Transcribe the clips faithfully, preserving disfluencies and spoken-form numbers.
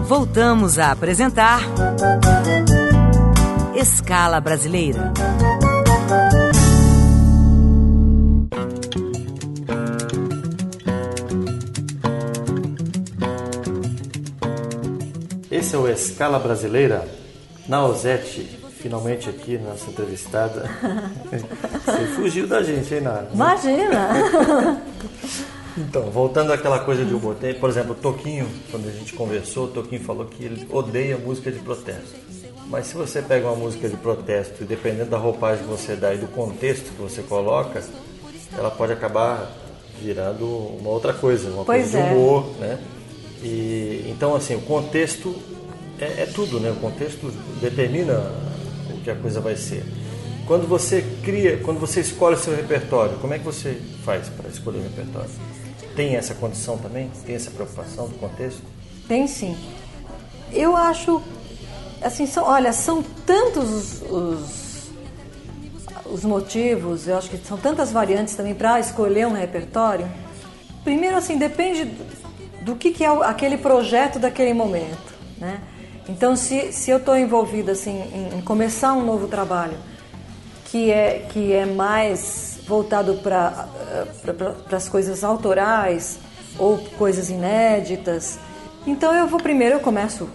Voltamos a apresentar Escala Brasileira. Esse é o Escala Brasileira. Nausete, finalmente aqui, nossa entrevistada. Você fugiu da gente, hein, Nara? Imagina! Então, voltando àquela coisa de humor, tem, por exemplo, o Toquinho, quando a gente conversou, o Toquinho falou que ele odeia música de protesto. Mas se você pega uma música de protesto e dependendo da roupagem que você dá e do contexto que você coloca, ela pode acabar virando uma outra coisa, uma pois coisa é. de humor, né? E, então, assim, o contexto é, é tudo, né? O contexto determina o que a coisa vai ser. Quando você cria, quando você escolhe o seu repertório, como é que você faz para escolher o repertório? Tem essa condição também? Tem essa preocupação do contexto? Tem sim. Eu acho, assim, são, olha, são tantos os, os, os motivos, eu acho que são tantas variantes também para escolher um repertório. Primeiro, assim, depende do que, que é aquele projeto daquele momento, né? Então, se, se eu estou envolvida, assim, em, em começar um novo trabalho, que é, que é mais voltado para pra, as coisas autorais ou coisas inéditas. Então eu vou primeiro, eu começo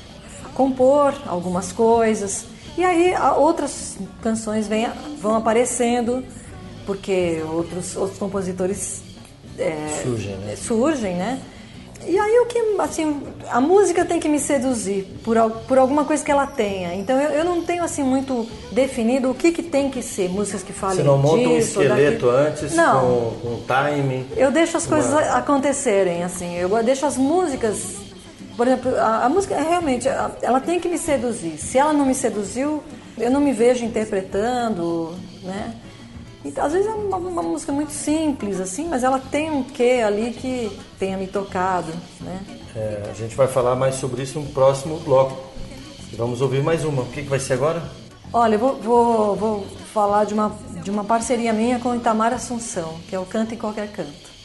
a compor algumas coisas e aí outras canções vem, vão aparecendo, porque outros, outros compositores é, surgem, né? surgem, né? E aí o que, assim, a música tem que me seduzir por, por alguma coisa que ela tenha. Então eu, eu não tenho assim muito definido o que, que tem que ser, músicas que falem disso. Você não monta um disso, esqueleto daqui. antes Não. com, com timing? Eu deixo as uma... coisas acontecerem, assim. Eu deixo as músicas... Por exemplo, a, a música realmente, ela tem que me seduzir. Se ela não me seduziu, eu não me vejo interpretando, né? Então, às vezes é uma, uma música muito simples, assim, mas ela tem um quê ali que tenha me tocado, né? É, a gente vai falar mais sobre isso no próximo bloco. Vamos ouvir mais uma. O que, que vai ser agora? Olha, eu vou, vou, vou falar de uma, de uma parceria minha com o Itamar Assunção, que é o Canta em Qualquer Canto.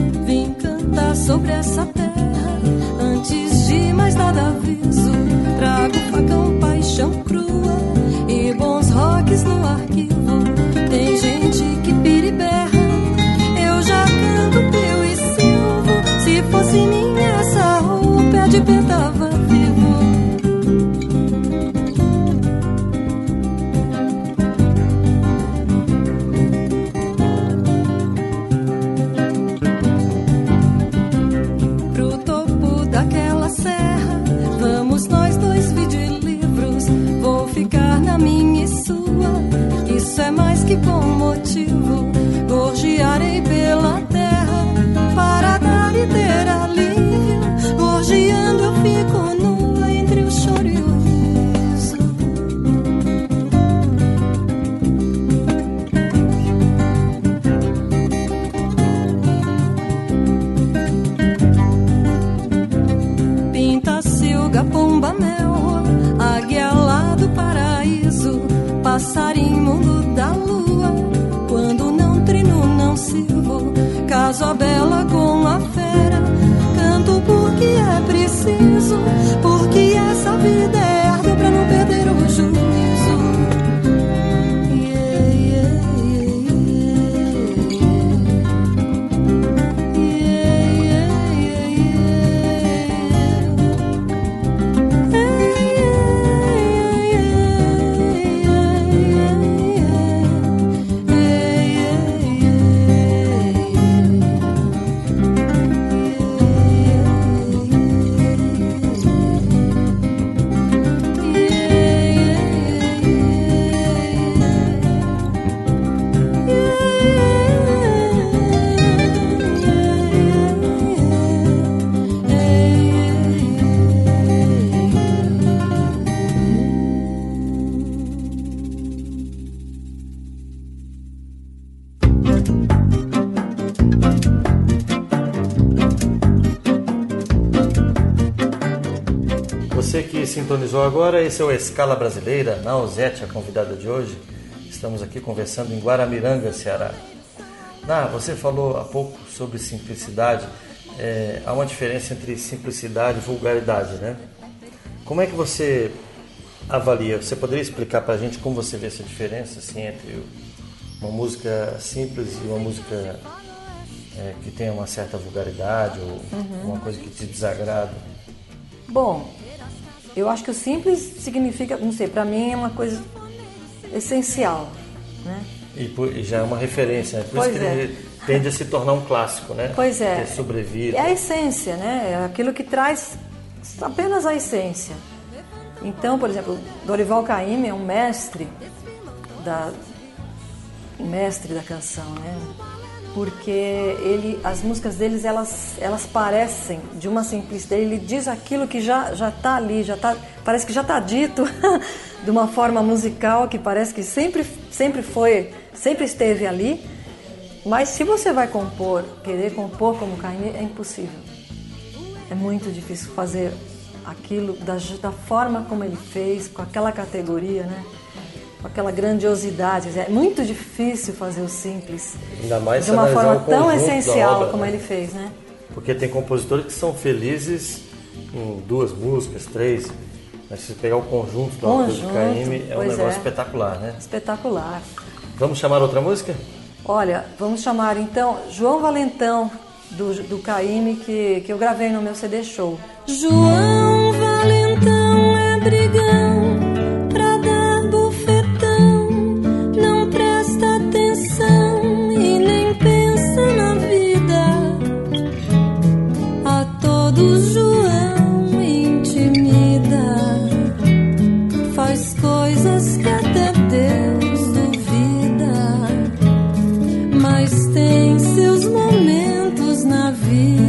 Sobre essa terra, antes de mais nada aviso, de pé tava vivo. Pro topo daquela serra, vamos nós dois pedir livros. Vou ficar na minha e sua, isso é mais que bom motivo. Gorjearei pela terra para dar e ter alívio. Gorjeando eu fico nua entre o choro e o riso. Pinta-silga, pomba, mel, águia lá do paraíso, passarinho mundo da lua, quando não trino não sirvo, caso a bela com a fera, canto porque é preciso, porque essa vida é árdua pra não perder o juízo. Yeah, yeah, yeah, Você que sintonizou agora, esse é o Escala Brasileira, Nausete, a convidada de hoje. Estamos aqui conversando em Guaramiranga, Ceará. Ná, você falou há pouco sobre simplicidade. É, há uma diferença entre simplicidade e vulgaridade, né? Como é que você avalia? Você poderia explicar para a gente como você vê essa diferença assim, entre uma música simples e uma música é, que tenha uma certa vulgaridade ou uhum. uma coisa que te desagrada? Bom, eu acho que o simples significa, não sei, para mim é uma coisa essencial, né? E, por, e já é uma referência, né? Por pois isso que é. ele tende a se tornar um clássico, né? Pois é. Que sobrevive. É a essência, né? É aquilo que traz apenas a essência. Então, por exemplo, Dorival Caymmi é um mestre da, um mestre da canção, né? Porque ele, as músicas deles, elas, elas parecem de uma simplicidade. Ele diz aquilo que já já está ali, já tá, parece que já está dito de uma forma musical que parece que sempre, sempre foi, sempre esteve ali. Mas se você vai compor, querer compor como Caymmi, é impossível. É muito difícil fazer aquilo da, da forma como ele fez, com aquela categoria, né? Com aquela grandiosidade. É muito difícil fazer o simples. Ainda mais de uma forma tão essencial obra, como né? ele fez, né? Porque tem compositores que são felizes em duas músicas, três. Mas se pegar o conjunto da obra de Caymmi, é um negócio é. espetacular, né? Espetacular. Vamos chamar outra música? Olha, vamos chamar então João Valentão, do, do Caymmi, que, que eu gravei no meu C D Show. João Valentão é brigão pra dar bufetão, não presta atenção e nem pensa na vida. A todos João intimida, faz coisas que até Deus duvida, mas tem seus momentos na vida.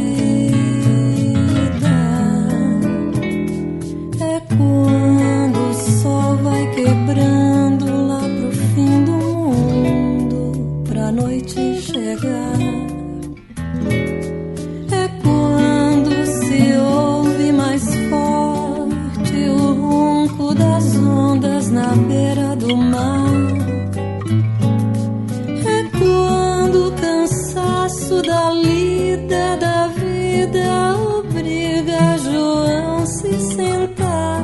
É quando o sol vai quebrando lá pro fim do mundo, pra noite chegar. É quando se ouve mais forte o ronco das ondas na beira do mar. É quando o cansaço da lida da vida obriga João se sentar.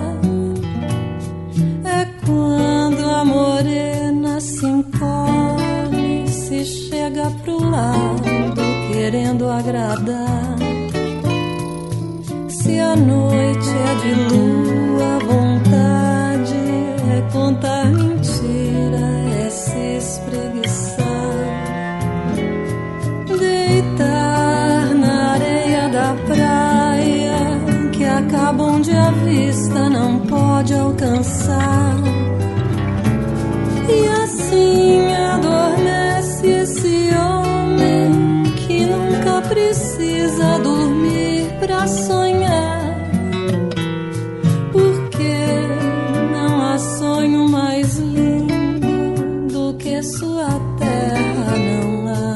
É quando a morena se encolhe, se chega pro lado querendo agradar. Se a noite é de lua, vontade é contar mentira, é se espreguiçar, deitar na areia da praia que acaba onde a vista não pode alcançar. E assim adormece esse homem que nunca precisa dormir pra sonhar, porque não há sonho mais lindo do que sua terra, não há.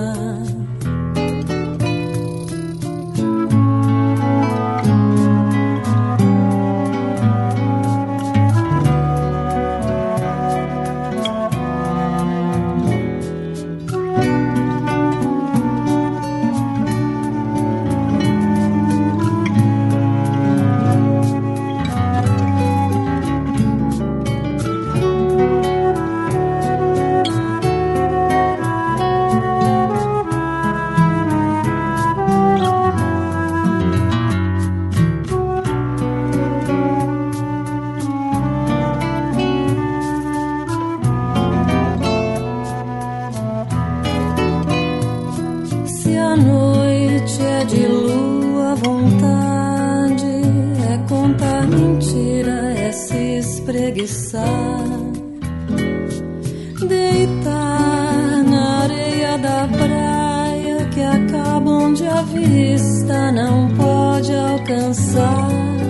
Deitar na areia da praia que acaba onde a vista não pode alcançar.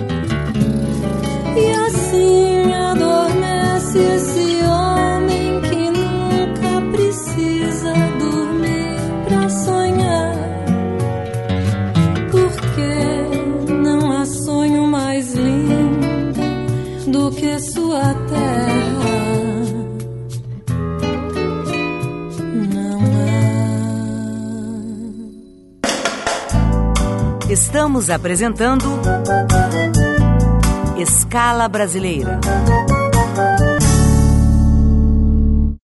E assim adormece esse homem que nunca precisa dormir pra sonhar, porque não há sonho mais lindo do que sua terra. Estamos apresentando Escala Brasileira.